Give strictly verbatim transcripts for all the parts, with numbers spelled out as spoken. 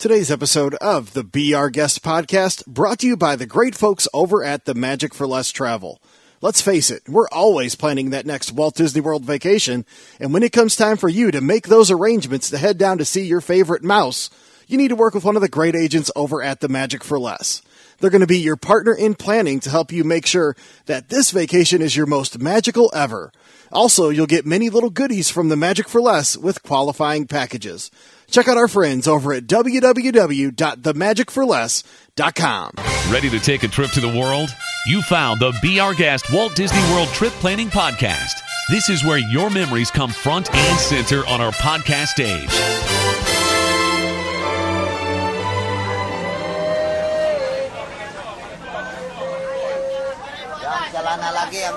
Today's episode of the Be Our Guest podcast brought to you by the great folks over at the Magic for Less Travel. Let's face it, we're always planning that next Walt Disney World vacation, and when it comes time for you to make those arrangements to head down to see your favorite mouse, you need to work with one of the great agents over at the Magic for Less. They're going to be your partner in planning to help you make sure that this vacation is your most magical ever. Also, you'll get many little goodies from the Magic for Less with qualifying packages. Check out our friends over at w w w dot the magic for less dot com. Ready to take a trip to the world? You found the Be Our Guest Walt Disney World Trip Planning Podcast. This is where your memories come front and center on our podcast stage. Jalan lagi yang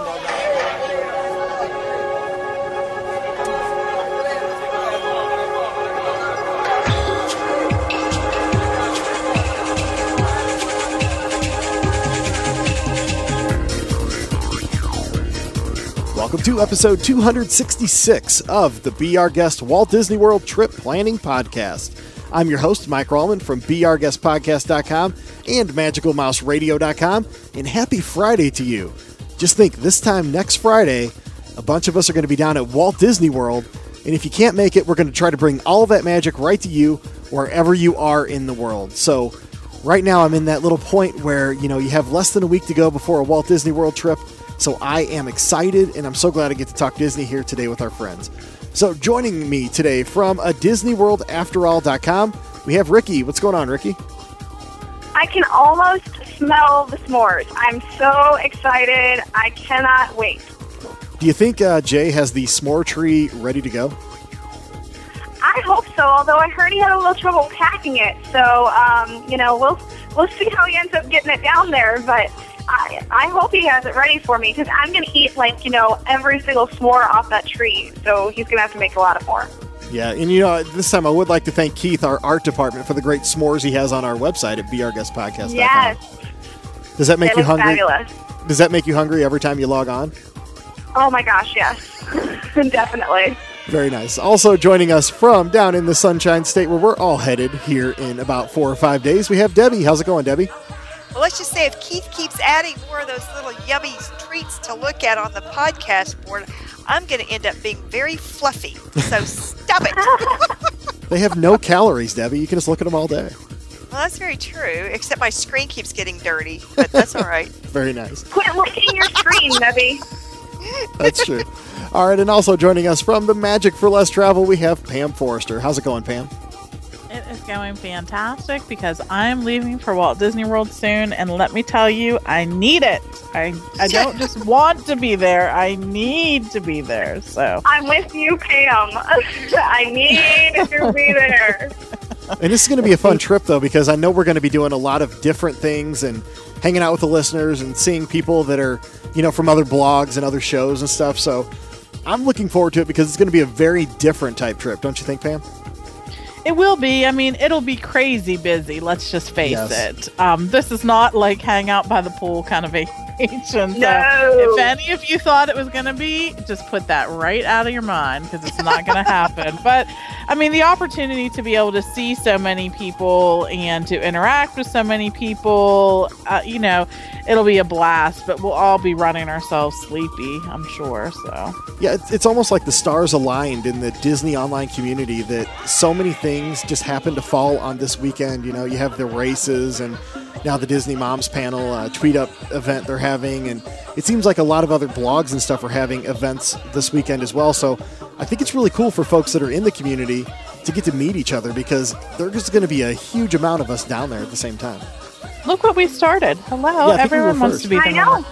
Welcome to episode two hundred sixty-six of the Be Our Guest Walt Disney World Trip Planning Podcast. I'm your host, Mike Rallman from be our guest podcast dot com and magical mouse radio dot com, and happy Friday to you. Just think, this time next Friday, a bunch of us are going to be down at Walt Disney World, and if you can't make it, we're going to try to bring all of that magic right to you wherever you are in the world. So right now I'm in that little point where, you know, you have less than a week to go before a Walt Disney World trip. So I am excited, and I'm so glad I get to talk Disney here today with our friends. So joining me today from a Disney World After All dot com, we have Ricky. What's going on, Ricky? I can almost smell the s'mores. I'm so excited. I cannot wait. Do you think uh, Jay has the s'more tree ready to go? I hope so, although I heard he had a little trouble packing it. So, um, you know, we'll we'll see how he ends up getting it down there, but I, I hope he has it ready for me, because I'm going to eat, like, you know, every single s'more off that tree. So he's going to have to make a lot of more. Yeah, and, you know, this time I would like to thank Keith, our art department, for the great s'mores he has on our website at be our guest podcast dot com. Yes. Does that make That you is hungry? fabulous. Does that make you hungry every time you log on? Oh, my gosh, yes. Definitely. Very nice. Also joining us from down in the Sunshine State, where we're all headed here in about four or five days, we have Debbie. How's it going, Debbie? Well, let's just say if Keith keeps adding more of those little yummy treats to look at on the podcast board, I'm going to end up being very fluffy. So stop it. They have no calories, Debbie. You can just look at them all day. Well, that's very true, except my screen keeps getting dirty, but that's all right. Very nice. Quit licking your screen, Debbie. That's true. All right, and also joining us from the Magic for Less Travel, we have Pam Forrester. How's it going, Pam? It is going fantastic, because I'm leaving for Walt Disney World soon, and let me tell you, I need it. I I don't just want to be there, I need to be there. So I'm with you, Pam. I need to be there. And this is going to be a fun trip, though, because I know we're going to be doing a lot of different things and hanging out with the listeners and seeing people that are, you know, from other blogs and other shows and stuff. So I'm looking forward to it, because it's going to be a very different type trip. Don't you think, Pam? it will be. I mean, it'll be crazy busy. Let's just face Yes. it. Um, this is not like hang out by the pool kind of vacation. So No. if any of you thought it was going to be, just put that right out of your mind, because it's not going to happen. But I mean, the opportunity to be able to see so many people and to interact with so many people, uh, you know, it'll be a blast. But we'll all be running ourselves sleepy, I'm sure. So Yeah, it's, it's almost like the stars aligned in the Disney online community that so many things just happen to fall on this weekend. You know, you have the races and now the Disney Moms panel, uh, tweet up event they're having, and it seems like a lot of other blogs and stuff are having events this weekend as well. So I think it's really cool for folks that are in the community to get to meet each other, because there's just going to be a huge amount of us down there at the same time. look what we started. Hello, Yeah, I think we were everyone wants first. to be I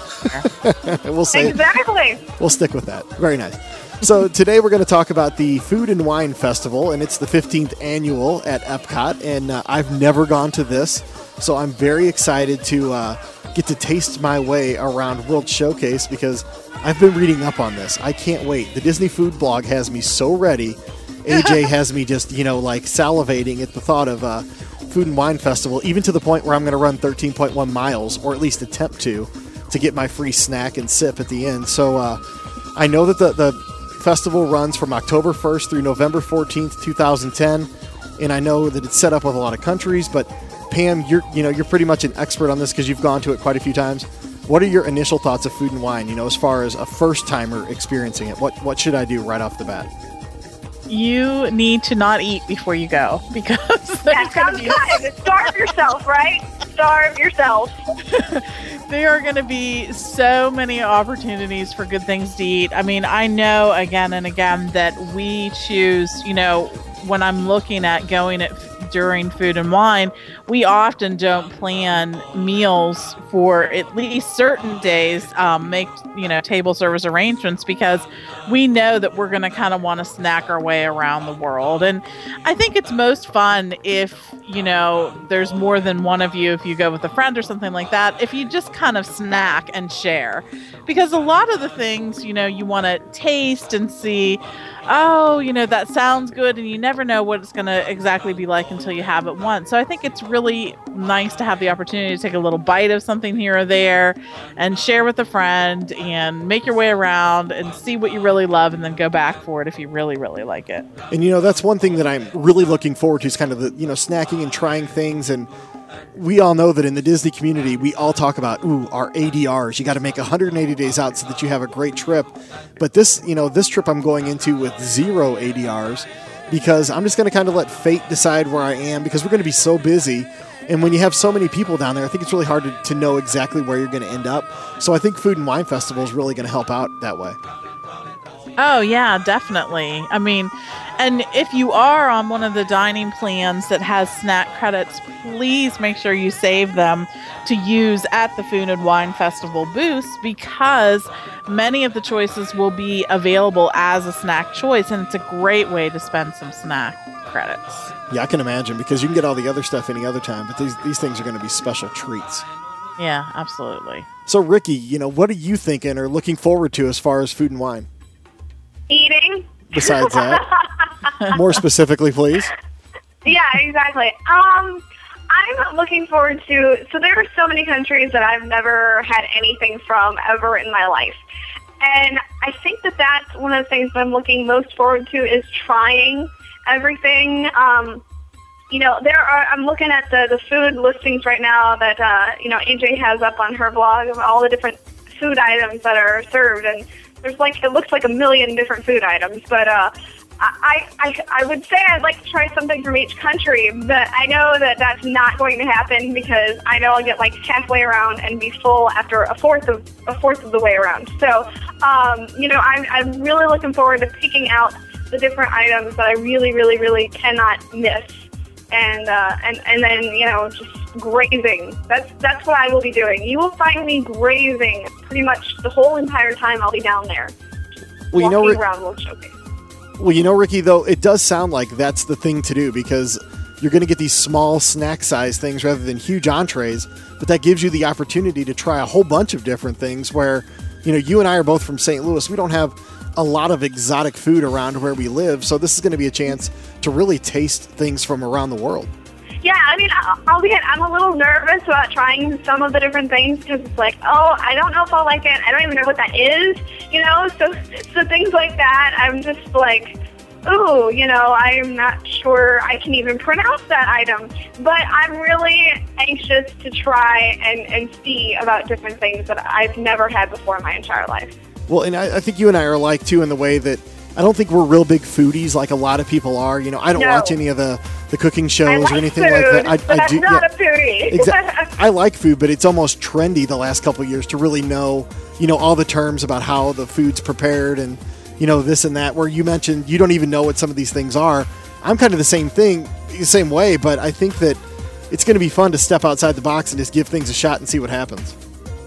the know. We'll say Exactly. We'll stick with that. Very nice. So today we're going to talk about the Food and Wine Festival, and it's the fifteenth annual at Epcot, and uh, I've never gone to this, so I'm very excited to uh, get to taste my way around World Showcase, because I've been reading up on this. I can't wait. The Disney Food blog has me so ready. A J has me just, you know, like salivating at the thought of uh, Food and Wine Festival, even to the point where I'm going to run thirteen point one miles, or at least attempt to, to get my free snack and sip at the end. So uh, I know that the, the festival runs from October first through November fourteenth, twenty ten. and I know that it's set up with a lot of countries, but Pam, you're you know you're pretty much an expert on this because you've gone to it quite a few times. What are your initial thoughts of Food and Wine? You know, as far as a first timer experiencing it, what what should I do right off the bat? You need to not eat before you go because that sounds good. Starve yourself, right? Starve yourself. There are going to be so many opportunities for good things to eat. I mean, I know again and again that we choose, you know, when I'm looking at going at during Food and Wine, we often don't plan meals for at least certain days, um, make, you know, table service arrangements because we know that we're going to kind of want to snack our way around the world. And I think it's most fun if, you know, there's more than one of you, if you go with a friend or something like that, if you just kind of snack and share. Because a lot of the things, you know, you want to taste and see, oh, you know, that sounds good, and you never know what it's going to exactly be like until you have it once. So I think it's really nice to have the opportunity to take a little bite of something here or there and share with a friend and make your way around and see what you really love and then go back for it if you really, really like it. And, you know, that's one thing that I'm really looking forward to is kind of the, you know, snacking and trying things. And we all know that in the Disney community, we all talk about, ooh, our A D Rs. You got to make one hundred eighty days out so that you have a great trip. But this, you know, this trip I'm going into with zero A D Rs because I'm just going to kind of let fate decide where I am because we're going to be so busy. And when you have so many people down there, I think it's really hard to, to know exactly where you're going to end up. So I think Food and Wine Festival is really going to help out that way. Oh, yeah, definitely. I mean, and if you are on one of the dining plans that has snack credits, please make sure you save them to use at the Food and Wine Festival booths because many of the choices will be available as a snack choice, and it's a great way to spend some snack credits. Yeah, I can imagine because you can get all the other stuff any other time, but these, these things are going to be special treats. Yeah, absolutely. So, Ricky, you know, what are you thinking or looking forward to as far as Food and Wine? Eating. Besides that, more specifically, please. Yeah, exactly. Um, I'm looking forward to. So there are so many countries that I've never had anything from ever in my life, and I think that that's one of the things that I'm looking most forward to is trying everything. Um, you know, there are. I'm looking at the the food listings right now that uh, you know A J has up on her blog of all the different food items that are served and. There's like, it looks like a million different food items, but uh, I, I I would say I'd like to try something from each country, but I know that that's not going to happen because I know I'll get like halfway around and be full after a fourth of a fourth of the way around. So, um, you know, I'm I'm really looking forward to picking out the different items that I really, really, really cannot miss, and uh, and and then you know just. Grazing. That's that's what I will be doing. You will find me grazing pretty much the whole entire time I'll be down there. Well, you know, Rick, around World Showcase. Well, you know, Ricky, though, it does sound like that's the thing to do because you're going to get these small snack-sized things rather than huge entrees, but that gives you the opportunity to try a whole bunch of different things where, you know, you and I are both from Saint Louis. We don't have a lot of exotic food around where we live, so this is going to be a chance to really taste things from around the world. Yeah, I mean, I'll be. I'm a little nervous about trying some of the different things because it's like, oh, I don't know if I'll like it. I don't even know what that is, you know. So, so things like that, I'm just like, ooh, you know, I'm not sure I can even pronounce that item. But I'm really anxious to try and, and see about different things that I've never had before in my entire life. Well, and I, I think you and I are alike too in the way that I don't think we're real big foodies like a lot of people are. You know, I don't no. watch any of the, the cooking shows I like or anything food, like that. I, but I I'm do, not yeah, a foodie. Exactly. I like food, but it's almost trendy the last couple of years to really know, you know, all the terms about how the food's prepared and, you know, this and that. Where you mentioned you don't even know what some of these things are. I'm kind of the same thing, the same way, but I think that it's going to be fun to step outside the box and just give things a shot and see what happens.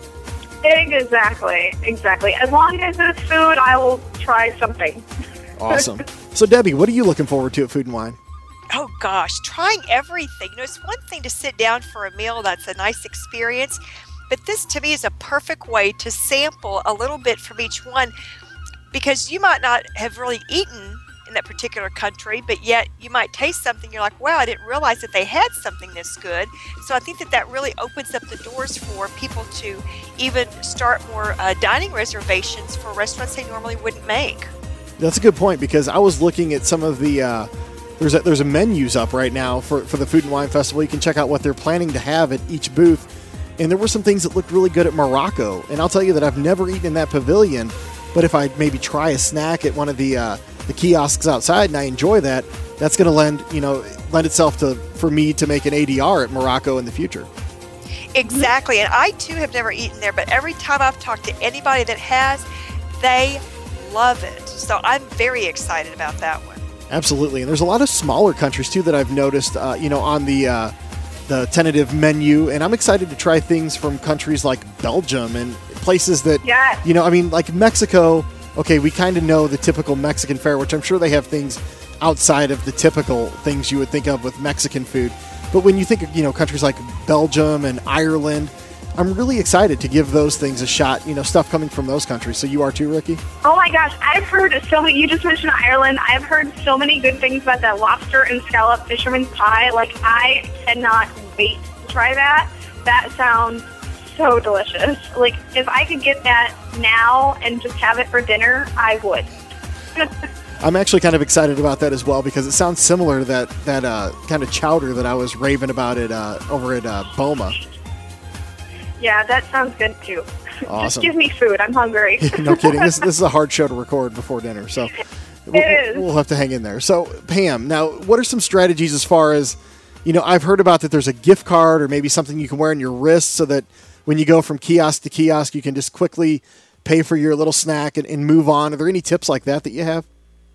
Exactly, exactly. As long as it's food, I will try something. Awesome. So, Debbie, what are you looking forward to at Food and Wine? Oh, gosh, trying everything. You know, it's one thing to sit down for a meal. That's a nice experience. But this, to me, is a perfect way to sample a little bit from each one because you might not have really eaten in that particular country, but yet you might taste something. You're like, wow, I didn't realize that they had something this good. So I think that that really opens up the doors for people to even start more uh, dining reservations for restaurants they normally wouldn't make. That's a good point because I was looking at some of the uh, there's a, there's a menus up right now for, for the Food and Wine Festival. You can check out what they're planning to have at each booth. And there were some things that looked really good at Morocco. And I'll tell you that I've never eaten in that pavilion, but if I maybe try a snack at one of the uh, the kiosks outside and I enjoy that, that's going to lend, you know, lend itself to for me to make an A D R at Morocco in the future. Exactly. And I too have never eaten there, but every time I've talked to anybody that has, they love it. So I'm very excited about that one. Absolutely. And there's a lot of smaller countries too that I've noticed, uh, you know, on the uh, the tentative menu. And I'm excited to try things from countries like Belgium and places that, yeah. you know, I mean, like Mexico. Okay, we kind of know the typical Mexican fare, which I'm sure they have things outside of the typical things you would think of with Mexican food. But when you think of, you know, countries like Belgium and Ireland, I'm really excited to give those things a shot, you know, stuff coming from those countries. So you are too, Ricky? Oh my gosh, I've heard so many, you just mentioned Ireland, I've heard so many good things about that lobster and scallop fisherman's pie. Like, I cannot wait to try that. That sounds so delicious. Like, if I could get that now and just have it for dinner, I would. I'm actually kind of excited about that as well because it sounds similar to that, that uh, kind of chowder that I was raving about it uh, over at uh, Boma. Yeah, that sounds good too. Awesome. Just give me food. I'm hungry. No kidding. This this is a hard show to record before dinner, so we'll, it is. we'll have to hang in there. So, Pam, now, what are some strategies as far as, you know, I've heard about that there's a gift card or maybe something you can wear on your wrist so that when you go from kiosk to kiosk, you can just quickly pay for your little snack and, and move on. Are there any tips like that that you have?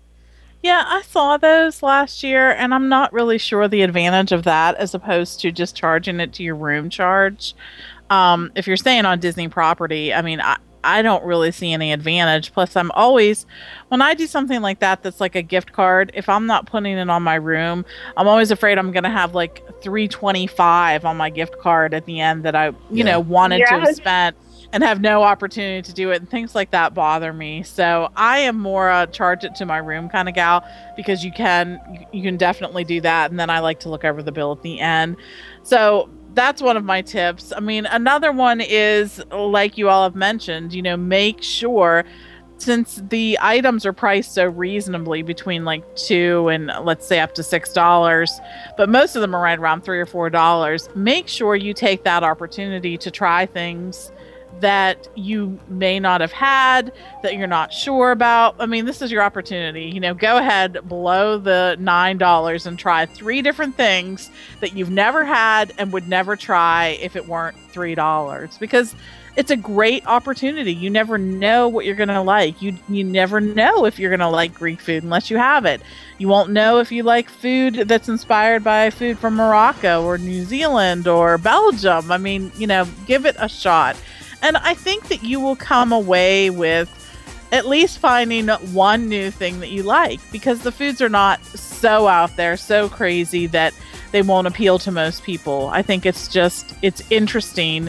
Yeah, I saw those last year, and I'm not really sure the advantage of that as opposed to just charging it to your room charge. Um, if you're staying on Disney property, I mean, I, I don't really see any advantage. Plus, I'm always, when I do something like that that's like a gift card, if I'm not putting it on my room, I'm always afraid I'm going to have like three twenty-five on my gift card at the end that I, you Yeah. know, wanted Yes. to have spent and have no opportunity to do it. And things like that bother me. So I am more a charge it to my room kind of gal because you can, you can definitely do that. And then I like to look over the bill at the end. So that's one of my tips. I mean, another one is, like you all have mentioned, you know, make sure, since the items are priced so reasonably between like two and let's say up to six dollars, but most of them are right around three or four dollars, make sure you take that opportunity to try things that you may not have had, that you're not sure about. I mean, this is your opportunity. You know, go ahead, blow the nine dollars and try three different things that you've never had and would never try if it weren't three dollars. Because it's a great opportunity. You never know what you're going to like. You you never know if you're going to like Greek food unless you have it. You won't know if you like food that's inspired by food from Morocco or New Zealand or Belgium. I mean, you know, give it a shot. And I think that you will come away with at least finding one new thing that you like, because the foods are not so out there, so crazy that they won't appeal to most people. I think it's just, it's interesting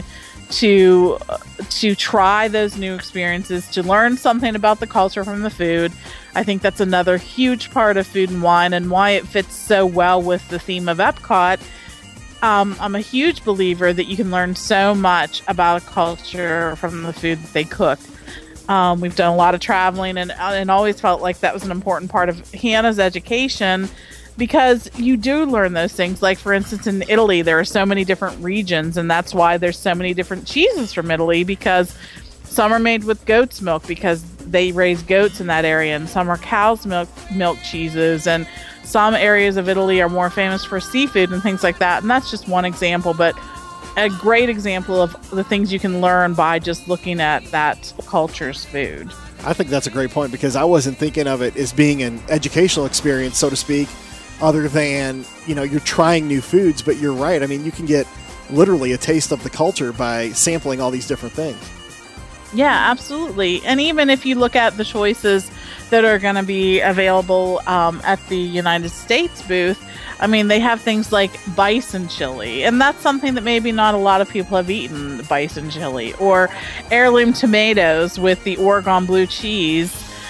to to try those new experiences, to learn something about the culture from the food. I think that's another huge part of Food and Wine and why it fits so well with the theme of Epcot. Um, I'm a huge believer that you can learn so much about a culture from the food that they cook. Um, we've done a lot of traveling and, and always felt like that was an important part of Hannah's education, because you do learn those things. Like, for instance, in Italy, there are so many different regions, and that's why there's so many different cheeses from Italy, because some are made with goat's milk because they raise goats in that area, and some are cow's milk milk cheeses, and some areas of Italy are more famous for seafood and things like that. And that's just one example, but a great example of the things you can learn by just looking at that culture's food. I think that's a great point, because I wasn't thinking of it as being an educational experience, so to speak, other than, you know, you're trying new foods. But you're right. I mean, you can get literally a taste of the culture by sampling all these different things. Yeah, absolutely. And even if you look at the choices that are going to be available um, at the United States booth, I mean, they have things like bison chili, and that's something that maybe not a lot of people have eaten, bison chili, or heirloom tomatoes with the Oregon blue cheese,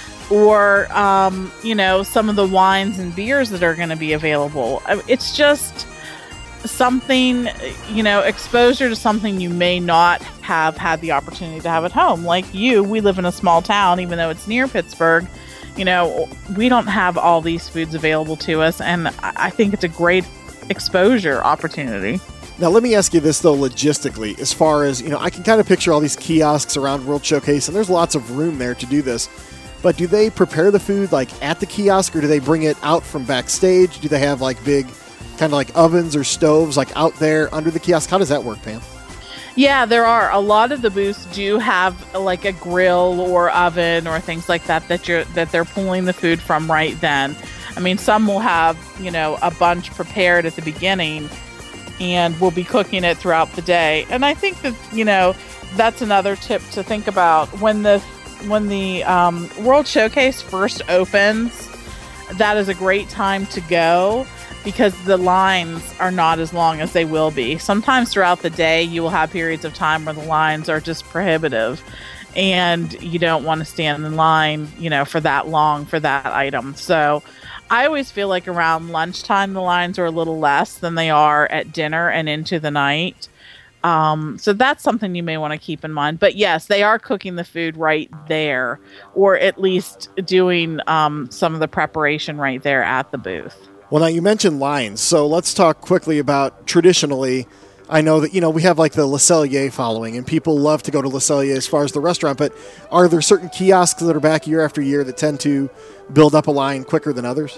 or, um, you know, some of the wines and beers that are going to be available. It's just something, you know, exposure to something you may not have had the opportunity to have at home. Like you, we live in a small town, even though it's near Pittsburgh. you know, we don't have all these foods available to us, and I think it's a great exposure opportunity. Now, let me ask you this, though, logistically, as far as, you know, I can kind of picture all these kiosks around World Showcase, and there's lots of room there to do this. But do they prepare the food, like, at the kiosk, or do they bring it out from backstage? Do they have, like, big kind of like ovens or stoves, like, out there under the kiosk? How does that work, Pam? Yeah, there are. A lot of the booths do have, like, a grill or oven or things like that that you're that they're pulling the food from right then. I mean, some will have, you know, a bunch prepared at the beginning, and we'll be cooking it throughout the day. And I think that, you know, that's another tip to think about. When the when the um, World Showcase first opens, that is a great time to go because the lines are not as long as they will be. Sometimes throughout the day, you will have periods of time where the lines are just prohibitive, and you don't want to stand in line, you know, for that long for that item. So I always feel like around lunchtime, the lines are a little less than they are at dinner and into the night. Um, so that's something you may want to keep in mind. But yes, they are cooking the food right there, or at least doing um, some of the preparation right there at the booth. Well, now you mentioned lines, so let's talk quickly about traditionally. I know that, you know, we have like the Le Cellier following, and people love to go to Le Cellier as far as the restaurant, but are there certain kiosks that are back year after year that tend to build up a line quicker than others?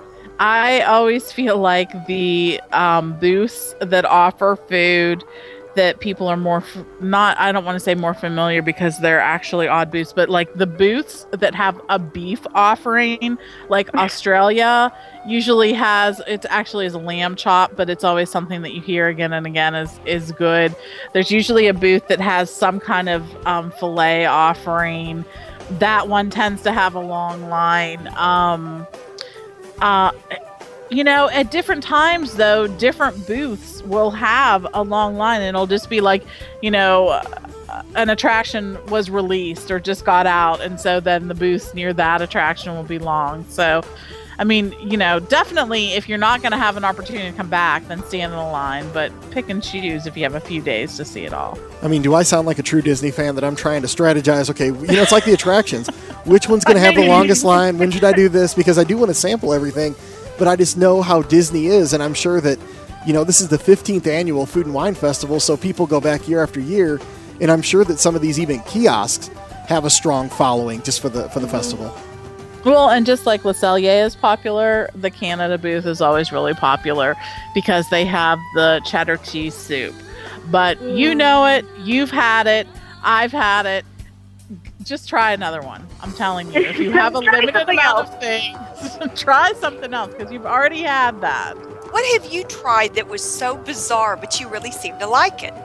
I always feel like the um, booths that offer food that people are more, f- not, I don't want to say more familiar because they're actually odd booths, but like the booths that have a beef offering, like Australia usually has, it actually is a lamb chop, but it's always something that you hear again and again is, is good. There's usually a booth that has some kind of um, filet offering. That one tends to have a long line. Um, uh, You know, at different times, though, different booths will have a long line, and it'll just be like, you know, uh, an attraction was released or just got out, and so then the booths near that attraction will be long. So, I mean, you know, definitely if you're not going to have an opportunity to come back, then stand in a line, but pick and choose if you have a few days to see it all. I mean, do I sound like a true Disney fan that I'm trying to strategize? Okay, you know, it's like the attractions. Which one's going to have the longest line? When should I do this? Because I do want to sample everything. But I just know how Disney is, and I'm sure that, you know, this is the fifteenth annual Food and Wine Festival, so people go back year after year, and I'm sure that some of these even kiosks have a strong following just for the for the festival. Well, and just like Le Cellier is popular, the Canada booth is always really popular because they have the cheddar cheese soup. But mm. you know it, you've had it, I've had it. Just try another one. I'm telling you, if you have a limited amount else. of things, try something else because you've already had that. What have you tried that was so bizarre, but you really seem to like it?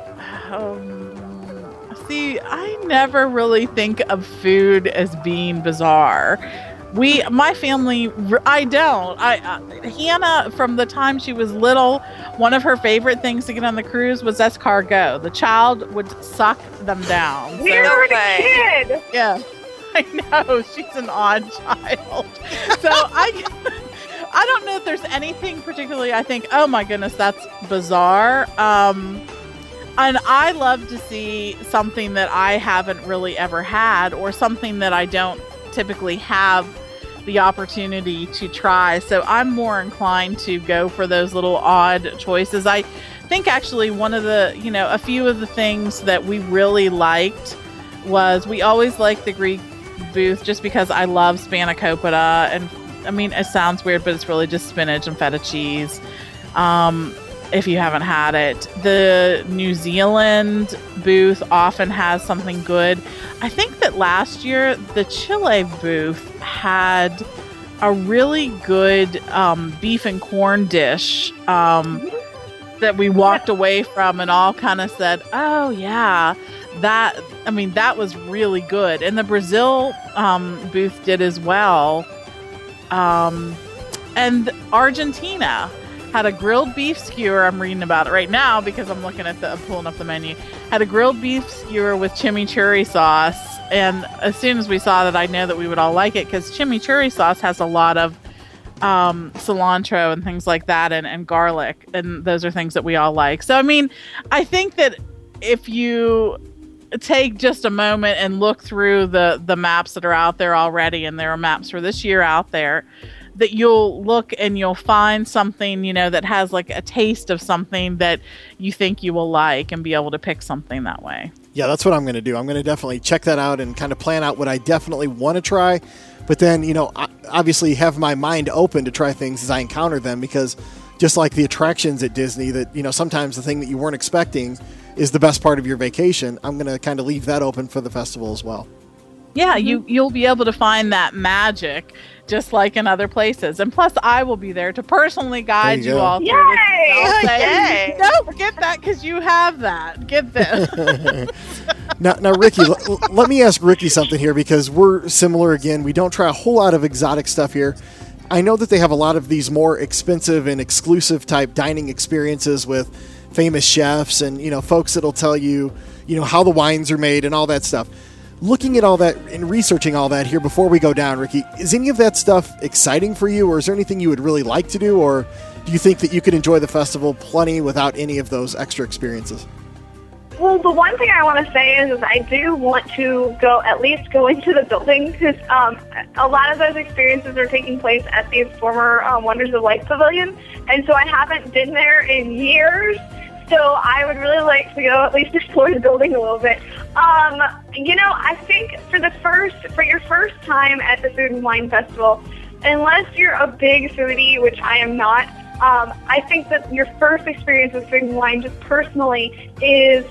Um, see, I never really think of food as being bizarre. We, my family, I don't. I uh, Hannah, from the time she was little, one of her favorite things to get on the cruise was escargot. The child would suck them down. So, Weird No way. kid. yeah, I know she's an odd child. So I, I don't know if there's anything particularly. I think, oh my goodness, that's bizarre. Um, and I love to see something that I haven't really ever had, or something that I don't typically have the opportunity to try. So I'm more inclined to go for those little odd choices. I think actually one of the, you know, a few of the things that we really liked was we always liked the Greek booth just because I love spanakopita. And I mean, it sounds weird, but it's really just spinach and feta cheese. Um, if you haven't had it, the New Zealand booth often has something good. I think that last year the Chile booth had a really good um, beef and corn dish um, that we walked away from and all kind of said, oh yeah, that, I mean, that was really good. And the Brazil um, booth did as well. Um, and Argentina had a grilled beef skewer. I'm reading about it right now because I'm looking at the, I'm pulling up the menu. Had a grilled beef skewer with chimichurri sauce. And as soon as we saw that, I know that we would all like it because chimichurri sauce has a lot of um, cilantro and things like that, and, and garlic. And those are things that we all like. So, I mean, I think that if you take just a moment and look through the, the maps that are out there already, and there are maps for this year out there, that you'll look and you'll find something, you know, that has like a taste of something that you think you will like and be able to pick something that way. Yeah, that's what I'm going to do. I'm going to definitely check that out and kind of plan out what I definitely want to try. But then, you know, obviously have my mind open to try things as I encounter them, because just like the attractions at Disney, that, you know, sometimes the thing that you weren't expecting is the best part of your vacation. I'm going to kind of leave that open for the festival as well. Yeah, mm-hmm. you, you'll be able to find that magic just like in other places. And plus, I will be there to personally guide you, you all through Yay! this. Yay! No, get that, because you have that. Get this. now, now, Ricky, l- let me ask Ricky something here, because we're similar again. We don't try a whole lot of exotic stuff here. I know that they have a lot of these more expensive and exclusive type dining experiences with famous chefs and, you know, folks that'll tell you, you know, how the wines are made and all that stuff. Looking at all that and researching all that here before we go down, Ricky, is any of that stuff exciting for you, or is there anything you would really like to do, or do you think that you could enjoy the festival plenty without any of those extra experiences? Well, the one thing I want to say is, is I do want to go, at least go into the building, because um, a lot of those experiences are taking place at the former um, Wonders of Life Pavilion, and so I haven't been there in years. So I would really like to go at least explore the building a little bit. Um, you know, I think for the first, for your first time at the Food and Wine Festival, unless you're a big foodie, which I am not, um, I think that your first experience with food and wine, just personally, is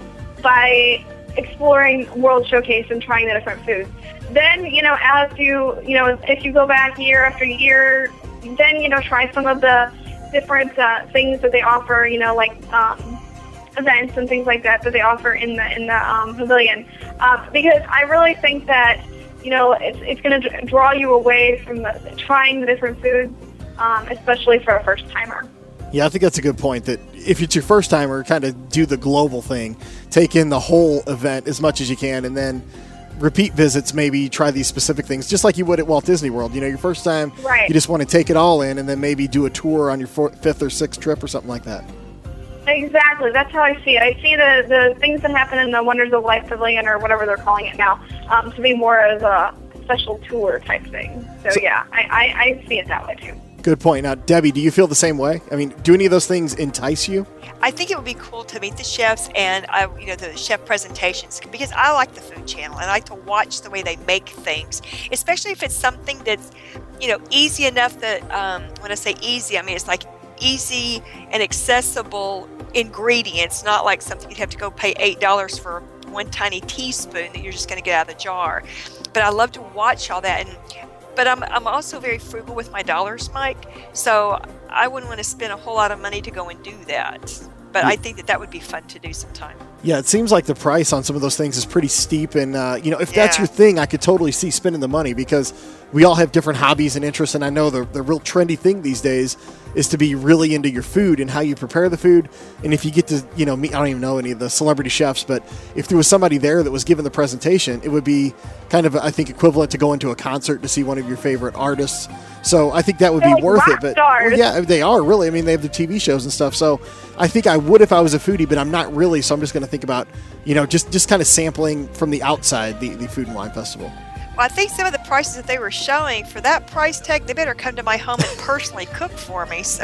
by exploring World Showcase and trying the different foods. Then, you know, as you, you know, if you go back year after year, then, you know, try some of the different uh, things that they offer, you know, like um, events and things like that that they offer in the in the um, pavilion, uh, because I really think that, you know, it's it's going to draw you away from the, trying the different foods, um, especially for a first timer. Yeah, I think that's a good point, that if it's your first timer, kind of do the global thing, take in the whole event as much as you can, and then repeat visits, maybe try these specific things, just like you would at Walt Disney World. You know, your first time, right, you just want to take it all in, and then maybe do a tour on your fourth, fifth or sixth trip or something like that. Exactly. That's how I see it. I see the, the things that happen in the Wonders of Life Pavilion, or whatever they're calling it now, um, to be more as a special tour type thing. So, so yeah, I, I, I see it that way too. Good point. Now, Debbie, do you feel the same way? I mean, do any of those things entice you? I think it would be cool to meet the chefs and, uh, you know, the chef presentations, because I like the Food Channel. I like to watch the way they make things, especially if it's something that's, you know, easy enough that, um, when I say easy, I mean, it's like easy and accessible ingredients, not like something you'd have to go pay eight dollars for one tiny teaspoon that you're just going to get out of the jar. But I love to watch all that. And But I'm I'm also very frugal with my dollars, Mike, so I wouldn't want to spend a whole lot of money to go and do that. But I think that that would be fun to do sometime. Yeah, it seems like the price on some of those things is pretty steep. And, uh, you know, if that's Yeah. your thing, I could totally see spending the money, because we all have different hobbies and interests. And I know the, the real trendy thing these days is to be really into your food and how you prepare the food. And if you get to, you know, meet, I don't even know any of the celebrity chefs, but if there was somebody there that was giving the presentation, it would be kind of, I think, equivalent to going to a concert to see one of your favorite artists. So I think that would be Like worth rock it. But stars. well, yeah, they are really. I mean, they have the T V shows and stuff. So I think I would if I was a foodie, but I'm not really. So I'm just going to think about, you know, just, just kind of sampling from the outside the, the Food and Wine Festival. Well, I think some of the prices that they were showing for that price tag, they better come to my home and personally cook for me. So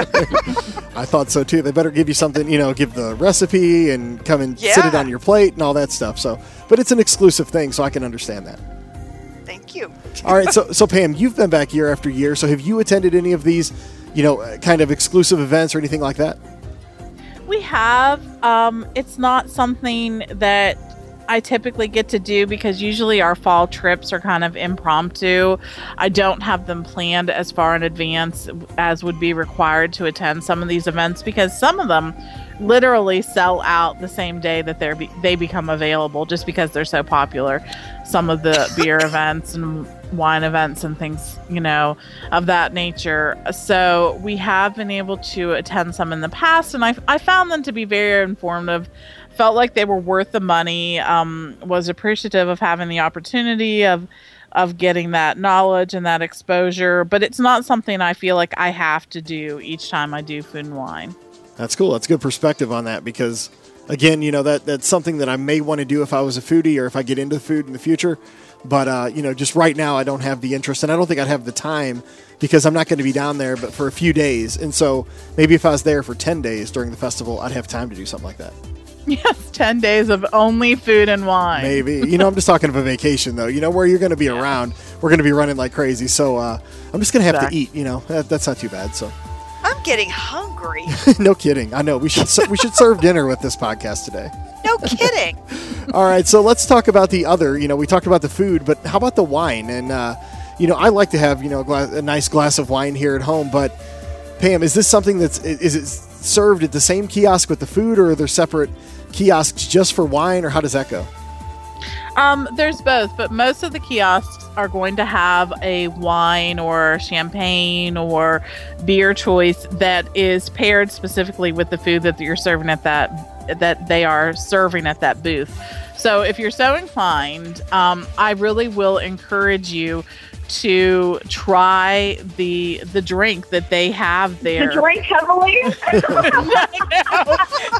I thought so too. They better give you something, you know, give the recipe and come and Yeah. sit it on your plate and all that stuff. So, but it's an exclusive thing, so I can understand that. thank you. All right, so so Pam, you've been back year after year. So have you attended any of these, you know, kind of exclusive events or anything like that? We have. Um, it's not something that I typically get to do, because usually our fall trips are kind of impromptu. I don't have them planned as far in advance as would be required to attend some of these events, because some of them literally sell out the same day that they're be- they become available, just because they're so popular. Some of the beer events and wine events and things, you know, of that nature. So we have been able to attend some in the past, and I, I found them to be very informative. Felt like they were worth the money, um, was appreciative of having the opportunity of of getting that knowledge and that exposure. But it's not something I feel like I have to do each time I do Food and Wine. That's cool. That's good perspective on that, because again, you know, that that's something that I may want to do if I was a foodie or if I get into food in the future. But, uh, you know, just right now I don't have the interest, and I don't think I'd have the time because I'm not going to be down there but for a few days. And so maybe if I was there for ten days during the festival, I'd have time to do something like that. Yes, ten days of only food and wine. Maybe. You know, I'm just talking of a vacation, though. You know, where you're going to be yeah. around, we're going to be running like crazy. So uh, I'm just going to have exactly. to eat, you know. That, that's not too bad, so. I'm getting hungry. No kidding. I know. We should we should serve dinner with this podcast today. No kidding. All right, so let's talk about the other. You know, we talked about the food, but how about the wine? And, uh, you know, I like to have, you know, a, glass, a nice glass of wine here at home. But, Pam, is this something that's, is it served at the same kiosk with the food, or are there separate kiosks just for wine, or how does that go? Um, there's both, but most of the kiosks are going to have a wine or champagne or beer choice that is paired specifically with the food that you're serving at that that they are serving at that booth. So if you're so inclined, um, I really will encourage you to try the the drink that they have there. To drink heavily? no, no.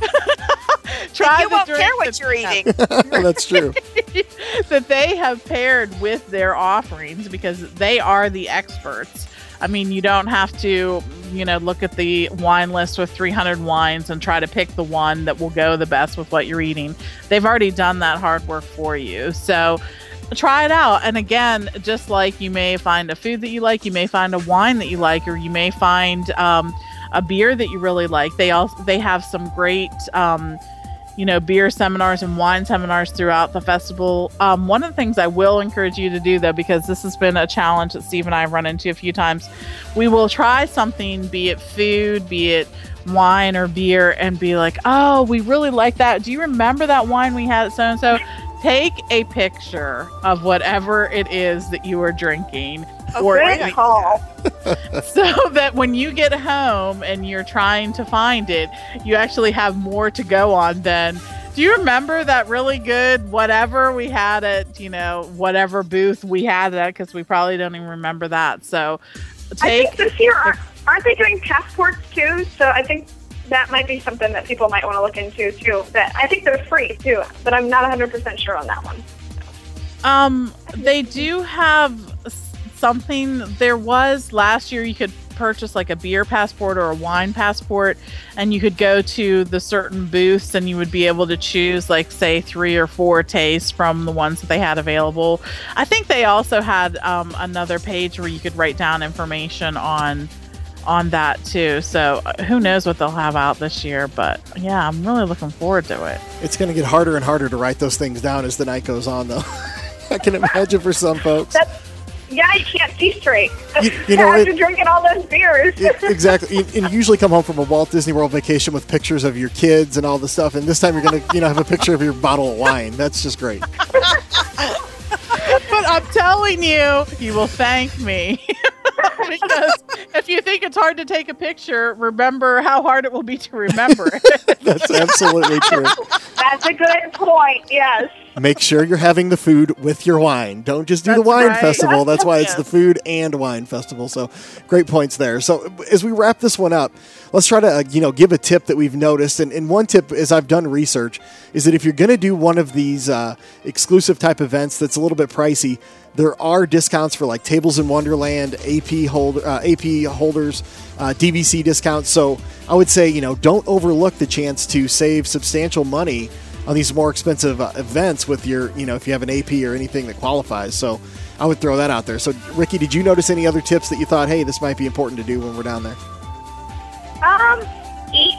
Try you the won't drink care what that you're eating. That's true. That they have paired with their offerings, because they are the experts. I mean, you don't have to, you know, look at the wine list with three hundred wines and try to pick the one that will go the best with what you're eating. They've already done that hard work for you. So try it out. And again, just like you may find a food that you like, you may find a wine that you like, or you may find um, a beer that you really like. They also they have some great um, you know, beer seminars and wine seminars throughout the festival. Um, one of the things I will encourage you to do, though, because this has been a challenge that Steve and I have run into a few times, we will try something, be it food, be it wine or beer, and be like, oh, we really like that. Do you remember that wine we had at so-and-so? Take a picture of whatever it is that you are drinking. A or good call. So that when you get home and you're trying to find it, you actually have more to go on than, do you remember that really good whatever we had at, you know, whatever booth we had at, because we probably don't even remember that. So take. I think this year, aren't they doing passports too? So I think that might be something that people might want to look into too. That I think they're free too, but I'm not one hundred percent sure on that one. Um, they do have something. There was last year, you could purchase like a beer passport or a wine passport, and you could go to the certain booths and you would be able to choose, like, say three or four tastes from the ones that they had available. I think they also had um, another page where you could write down information on on that too. So who knows what they'll have out this year, but yeah, I'm really looking forward to it. It's going to get harder and harder to write those things down as the night goes on, though. I can imagine for some folks. That's, yeah, you can't see straight. You, you know, after it, drinking all those beers. it, exactly. And you usually come home from a Walt Disney World vacation with pictures of your kids and all the stuff, and this time you're going to, you know, have a picture of your bottle of wine. That's just great. But I'm telling you, you will thank me. Because if you think it's hard to take a picture, remember how hard it will be to remember it. That's absolutely true. That's a good point, yes. Make sure you're having the food with your wine. Don't just do That's the wine right. festival. That's why it's Yes. the food and wine festival. So great points there. So as we wrap this one up, let's try to uh, you know give a tip that we've noticed. And, and one tip, as I've done research, is that if you're going to do one of these uh, exclusive type events that's a little bit pricey, there are discounts for like Tables in Wonderland, A P holder, uh, A P holders, uh, D V C discounts. So I would say, you know, don't overlook the chance to save substantial money on these more expensive uh, events with your, you know, if you have an A P or anything that qualifies. So I would throw that out there. So Ricky, did you notice any other tips that you thought, hey, this might be important to do when we're down there? Um, eat.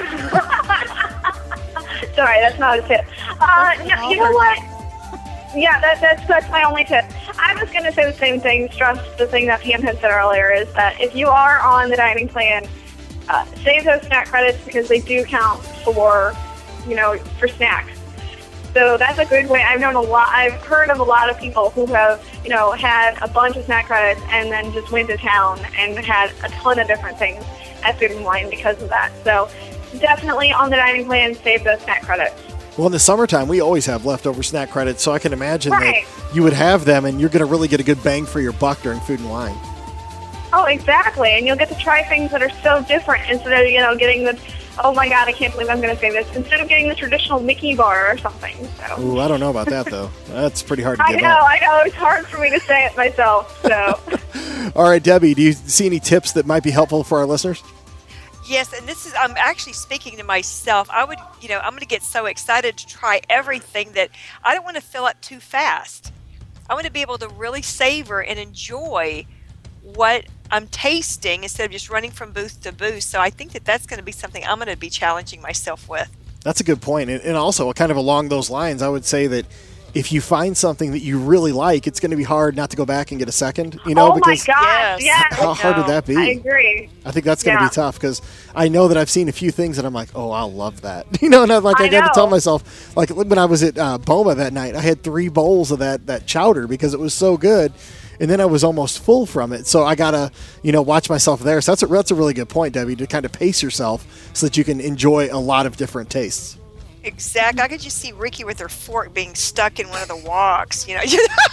Sorry, that's not a tip. Uh, no, you know what? Yeah, that, that's that's my only tip. I was going to say the same thing, stress the thing that Pam had said earlier, is that if you are on the dining plan, uh, save those snack credits because they do count for, you know, for snacks. So that's a good way. I've known a lot, I've heard of a lot of people who have, you know, had a bunch of snack credits and then just went to town and had a ton of different things at Food and Wine because of that. So definitely on the dining plan, save those snack credits. Well, in the summertime, we always have leftover snack credits, so I can imagine Right. that you would have them, and you're going to really get a good bang for your buck during Food and Wine. Oh, exactly. And you'll get to try things that are so different instead of, you know, getting the oh my god, I can't believe I'm going to say this, instead of getting the traditional Mickey bar or something. So. Ooh, I don't know about that, though. That's pretty hard to I give know, up. I know. It's hard for me to say it myself. So. All right, Debbie, do you see any tips that might be helpful for our listeners? Yes, and this is, I'm actually speaking to myself. I would, you know, I'm going to get so excited to try everything that I don't want to fill up too fast. I want to be able to really savor and enjoy what I'm tasting instead of just running from booth to booth. So I think that that's going to be something I'm going to be challenging myself with. That's a good point. And, and also, kind of along those lines, I would say that if you find something that you really like, it's going to be hard not to go back and get a second. You know, oh because my gosh, yes. yes. how hard would that be? I agree. I think that's going to Yeah. be tough because I know that I've seen a few things that I'm like, oh, I'll love that. You know, and I'm like, I, I got to know. tell myself, like when I was at uh, Boma that night, I had three bowls of that that chowder because it was so good. And then I was almost full from it. So I got to, you know, watch myself there. So that's a, that's a really good point, Debbie, to kind of pace yourself so that you can enjoy a lot of different tastes. Exactly. I could just see Ricky with her fork being stuck in one of the walks, you know.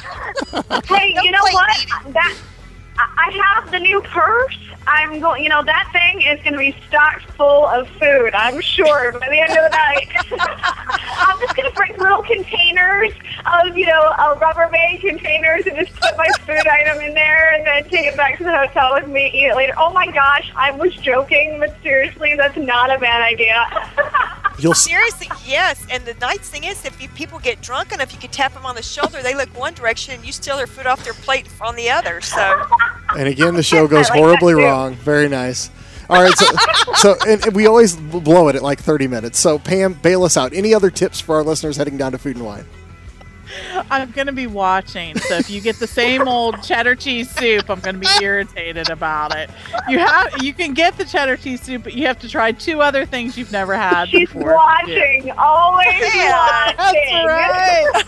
Hey, you know plate what? eating. That I I have the new purse. I'm going. You know that thing is going to be stocked full of food. I'm sure by the end of the night. I'm just going to bring little containers of, you know, uh, Rubbermaid containers and just put my food item in there and then take it back to the hotel with me, eat it later. Oh my gosh, I was joking, but seriously, that's not a bad idea. You'll s- Seriously, yes. And the nice thing is, if you, people get drunk enough, you can tap them on the shoulder. They look one direction, and you steal their food off their plate on the other. So, And again, the show goes I like horribly that too. wrong. Very nice. All right, so, so and, and we always blow it at like thirty minutes. So Pam, bail us out. Any other tips for our listeners heading down to Food and Wine? I'm going to be watching. So if you get the same old cheddar cheese soup, I'm going to be irritated about it. You have you can get the cheddar cheese soup, but you have to try two other things you've never had She's before. watching, always Yeah, watching. That's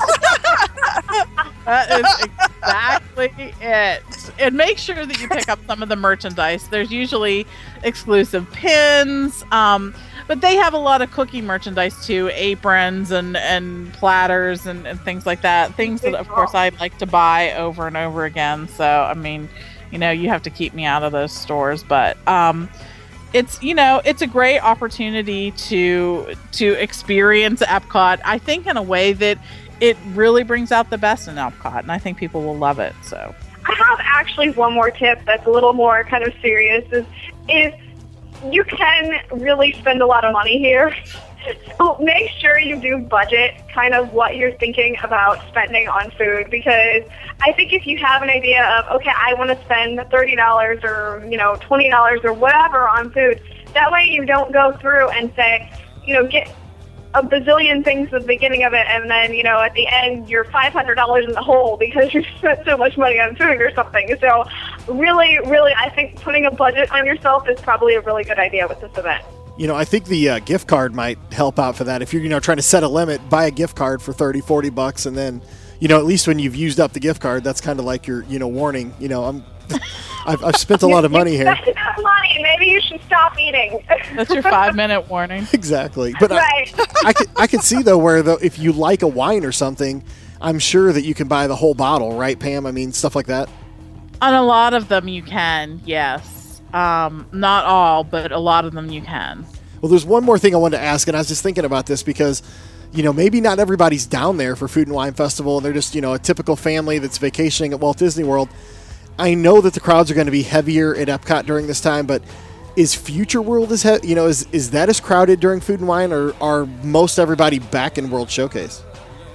right. That is exactly it. And make sure that you pick up some of the merchandise. There's usually exclusive pins, um, but they have a lot of cookie merchandise too, aprons and, and platters and, and things like that. Things that, of course, I like to buy over and over again. So, I mean, you know, you have to keep me out of those stores. But um, it's, you know, it's a great opportunity to to experience Epcot, I think, in a way that it really brings out the best in Epcot. And I think people will love it. So. I have actually one more tip that's a little more kind of serious. Is is you can really spend a lot of money here. So make sure you do budget kind of what you're thinking about spending on food, because I think if you have an idea of, okay, I want to spend thirty dollars or, you know, twenty dollars or whatever on food, that way you don't go through and say, you know, get a bazillion things at the beginning of it, and then, you know, at the end, you're five hundred dollars in the hole because you spent so much money on food or something. So really, really, I think putting a budget on yourself is probably a really good idea with this event. You know, I think the uh, gift card might help out for that. If you're, you know, trying to set a limit, buy a gift card for thirty, forty bucks, and then, you know, at least when you've used up the gift card, that's kind of like your, you know, warning. You know, I'm, I've, I've spent a lot of money here. Spend enough money. Maybe you should stop eating. That's your five minute warning. Exactly. But Right. I, I, can, I can see, though, where though if you like a wine or something, I'm sure that you can buy the whole bottle, right, Pam? I mean, stuff like that. On a lot of them, you can, yes. Um, not all, but a lot of them you can. Well, there's one more thing I wanted to ask, and I was just thinking about this because, you know, maybe not everybody's down there for Food and Wine Festival, and they're just, you know, a typical family that's vacationing at Walt Disney World. I know that the crowds are going to be heavier at Epcot during this time, but is Future World as he- you know is is that as crowded during Food and Wine, or are most everybody back in World Showcase?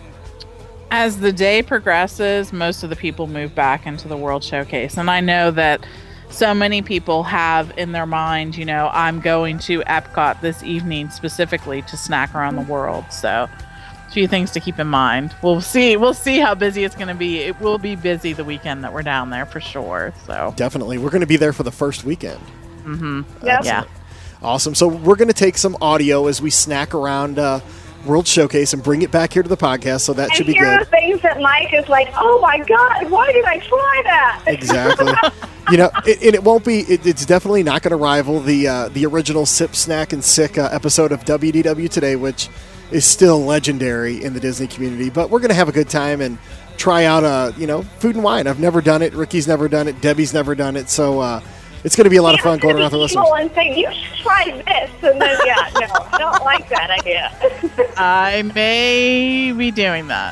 As the day progresses, most of the people move back into the World Showcase, and I know that so many people have in their mind, you know, I'm going to Epcot this evening specifically to snack around the world. So, a few things to keep in mind. We'll see. We'll see how busy it's going to be. It will be busy the weekend that we're down there for sure. So Definitely, we're going to be there for the first weekend. Mm-hmm. Yep. Yeah. Awesome. So we're going to take some audio as we snack around uh, World Showcase and bring it back here to the podcast. So that And should be here good. are things that Mike is like, oh my God, why did I try that? Exactly. You know, it, and it won't be. It, it's definitely not going to rival the uh, the original Sip, Snack, and Sick uh, episode of W D W Today, which is still legendary in the Disney community. But we're going to have a good time and try out, uh, you know, Food and Wine. I've never done it. Ricky's never done it. Debbie's never done it. So uh, It's going to be a lot of Yeah, fun going I'm around the gonna be listeners. evil and say, you should try this. And then, yeah, no, I don't like that idea. I may be doing that.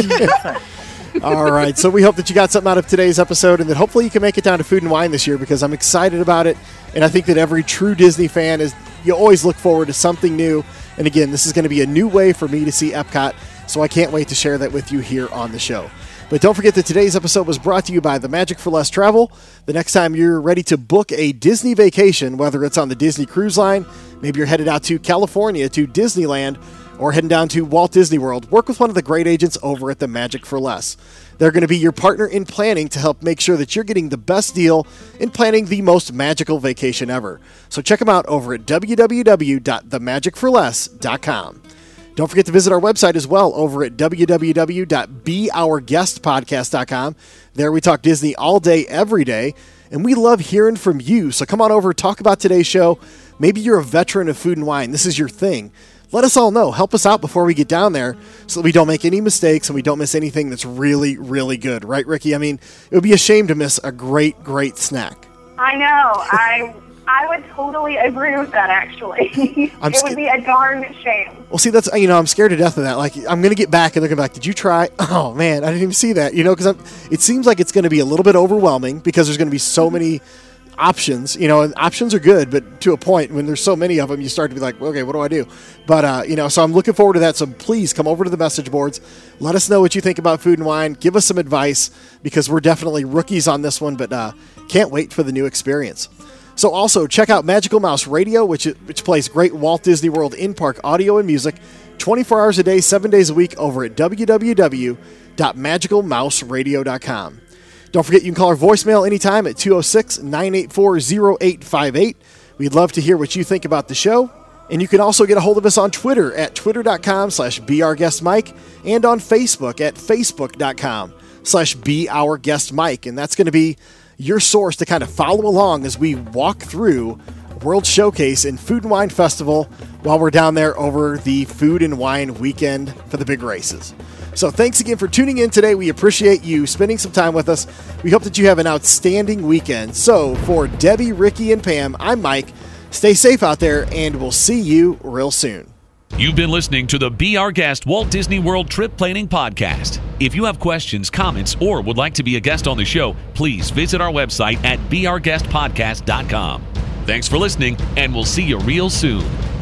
All right, so we hope that you got something out of today's episode and that hopefully you can make it down to Food and Wine this year, because I'm excited about it, and I think that every true Disney fan is, you always look forward to something new. And again, this is going to be a new way for me to see Epcot, so I can't wait to share that with you here on the show. But don't forget that today's episode was brought to you by the Magic for Less Travel. The next time you're ready to book a Disney vacation, whether it's on the Disney Cruise Line, maybe you're headed out to California to Disneyland, or heading down to Walt Disney World, work with one of the great agents over at the Magic for Less. They're going to be your partner in planning to help make sure that you're getting the best deal in planning the most magical vacation ever. So check them out over at w w w dot the magic for less dot com. Don't forget to visit our website as well over at w w w dot be our guest podcast dot com. There we talk Disney all day, every day, and we love hearing from you. So come on over, talk about today's show. Maybe you're a veteran of Food and Wine. This is your thing. Let us all know. Help us out before we get down there so that we don't make any mistakes and we don't miss anything that's really, really good. Right, Ricky? I mean, it would be a shame to miss a great, great snack. I know. I I would totally agree with that, actually. I'm it sca- would be a darn shame. Well, see, that's, you know, I'm scared to death of that. Like, I'm going to get back and they're going to be like, did you try? Oh, man, I didn't even see that. You know, because it seems like it's going to be a little bit overwhelming because there's going to be so many options, you know, and options are good, but to a point, when there's so many of them, you start to be like, okay, what do I do? But, uh, you know, so I'm looking forward to that. So please come over to the message boards. Let us know what you think about Food and Wine. Give us some advice, because we're definitely rookies on this one, but uh, can't wait for the new experience. So also check out Magical Mouse Radio, which which plays great Walt Disney World in-park audio and music twenty-four hours a day, seven days a week over at w w w dot magical mouse radio dot com. Don't forget you can call our voicemail anytime at two oh six, nine eight four, oh eight five eight. We'd love to hear what you think about the show. And you can also get a hold of us on Twitter at twitter.com slash beourguestmike and on Facebook at facebook.com slash beourguestmike. And that's going to be your source to kind of follow along as we walk through World Showcase and Food and Wine Festival while we're down there over the Food and Wine weekend for the big races. So thanks again for tuning in today. We appreciate you spending some time with us. We hope that you have an outstanding weekend. So for Debbie, Ricky, and Pam, I'm Mike. Stay safe out there, and we'll see you real soon. You've been listening to the Be Our Guest Walt Disney World Trip Planning Podcast. If you have questions, comments, or would like to be a guest on the show, please visit our website at be our guest podcast dot com. Thanks for listening, and we'll see you real soon.